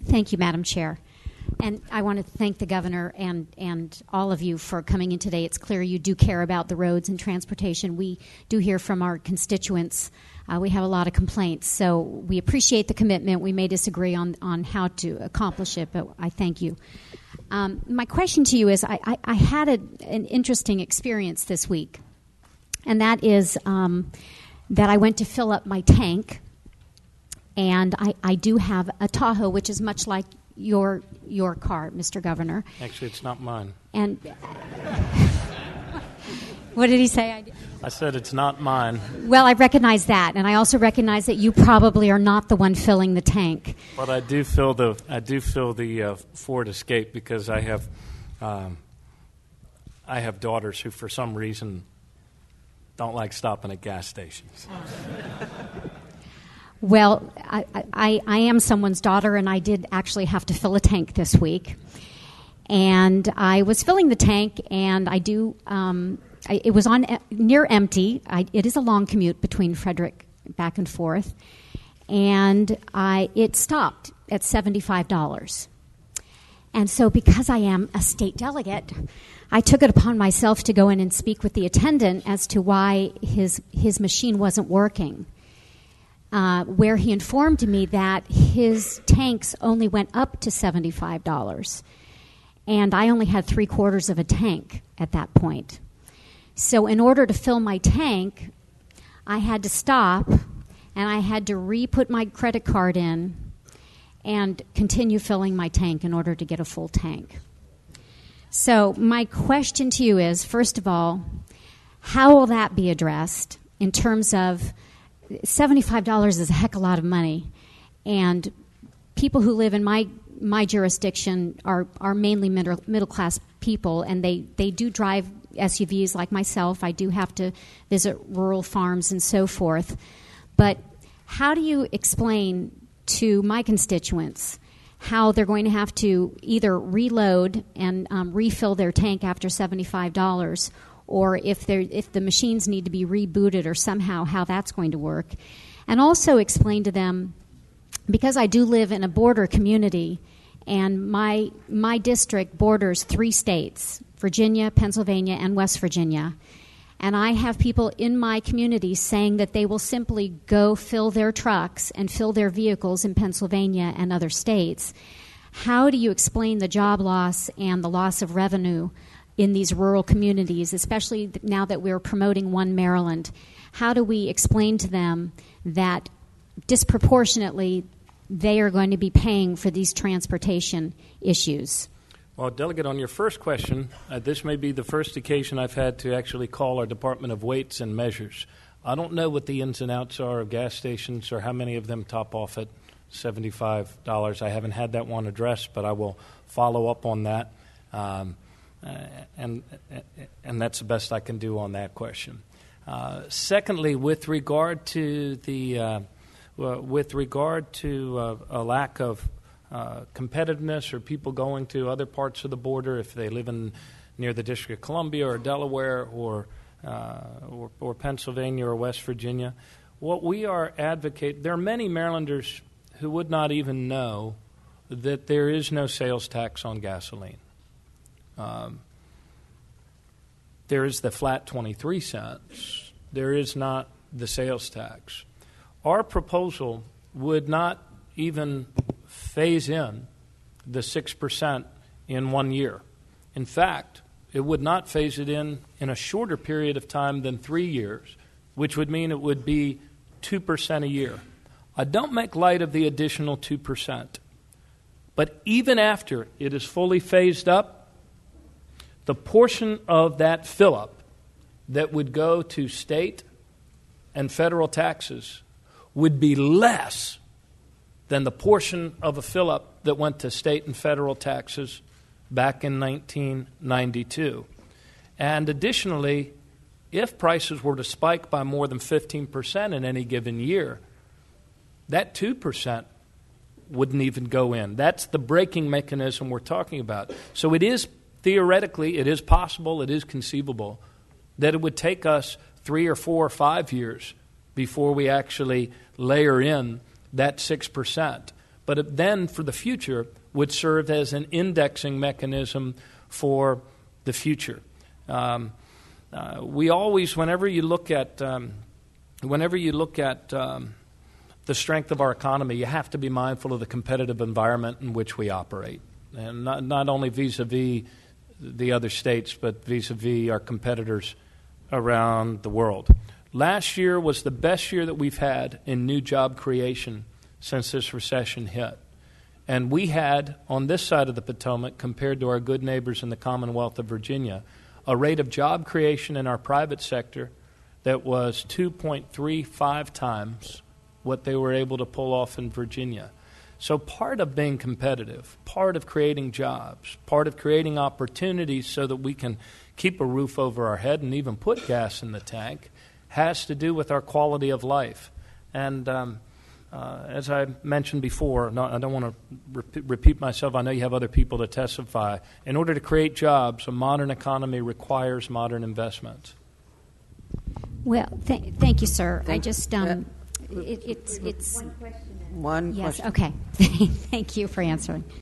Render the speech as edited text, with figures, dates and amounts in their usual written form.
Thank you, Madam Chair. And I want to thank the Governor and all of you for coming in today. It's clear you do care about the roads and transportation. We do hear from our constituents. We have a lot of complaints. So we appreciate the commitment. We may disagree on how to accomplish it, but I thank you. My question to you is, I had an interesting experience this week, and that is that I went to fill up my tank, and I do have a Tahoe, which is much like your car, Mr. Governor. Actually, it's not mine. And what did he say? I said it's not mine. Well, I recognize that, and I also recognize that you probably are not the one filling the tank. But I do fill the Ford Escape because I have daughters who, for some reason, don't like stopping at gas stations. Well, I am someone's daughter, and I did actually have to fill a tank this week. And I was filling the tank, and it was on near empty. It is a long commute between Frederick back and forth. And it stopped at $75. And so because I am a state delegate, I took it upon myself to go in and speak with the attendant as to why his machine wasn't working. Where he informed me that his tanks only went up to $75, and I only had 3/4 of a tank at that point. So in order to fill my tank, I had to stop, and I had to re-put my credit card in and continue filling my tank in order to get a full tank. So my question to you is, first of all, how will that be addressed in terms of $75 is a heck of a lot of money, and people who live in my jurisdiction are mainly middle class people, and they do drive SUVs like myself. I do have to visit rural farms and so forth. But how do you explain to my constituents how they're going to have to either reload and refill their tank after $75, or if the machines need to be rebooted or somehow how that's going to work? And also explain to them, because I do live in a border community, and my district borders 3 states, Virginia, Pennsylvania, and West Virginia. And I have people in my community saying that they will simply go fill their trucks and fill their vehicles in Pennsylvania and other states. How do you explain the job loss and the loss of revenue in these rural communities, especially now that we're promoting One Maryland? How do we explain to them that disproportionately they are going to be paying for these transportation issues? Well, Delegate, on your first question, this may be the first occasion I've had to actually call our Department of Weights and Measures. I don't know what the ins and outs are of gas stations or how many of them top off at $75. I haven't had that one addressed, but I will follow up on that. And that's the best I can do on that question. Secondly, with regard to a lack of competitiveness or people going to other parts of the border, if they live near the District of Columbia or Delaware or Pennsylvania or West Virginia, what we are advocating, there are many Marylanders who would not even know that there is no sales tax on gasoline. There is the flat 23 cents. There is not the sales tax. Our proposal would not even phase in the 6% in 1 year. In fact, it would not phase it in a shorter period of time than 3 years, which would mean it would be 2% a year. I don't make light of the additional 2%. But even after it is fully phased up, the portion of that fill-up that would go to state and federal taxes would be less than the portion of a fill-up that went to state and federal taxes back in 1992. And additionally, if prices were to spike by more than 15% in any given year, that 2% wouldn't even go in. That's the braking mechanism we're talking about. So it is theoretically, it is possible, it is conceivable that it would take us 3 or 4 or 5 years before we actually layer in that 6%. but it then for the future would serve as an indexing mechanism for the future. We always, whenever you look at the strength of our economy, you have to be mindful of the competitive environment in which we operate, and not only vis-a-vis the other states, but vis-a-vis our competitors around the world. Last year was the best year that we've had in new job creation since this recession hit. And we had, on this side of the Potomac, compared to our good neighbors in the Commonwealth of Virginia, a rate of job creation in our private sector that was 2.35 times what they were able to pull off in Virginia. So part of being competitive, part of creating jobs, part of creating opportunities so that we can keep a roof over our head and even put gas in the tank has to do with our quality of life. And as I mentioned before, I don't want to repeat myself. I know you have other people to testify. In order to create jobs, a modern economy requires modern investments. Well, thank you, sir. I just it's one yes. question. Okay. Thank you for answering.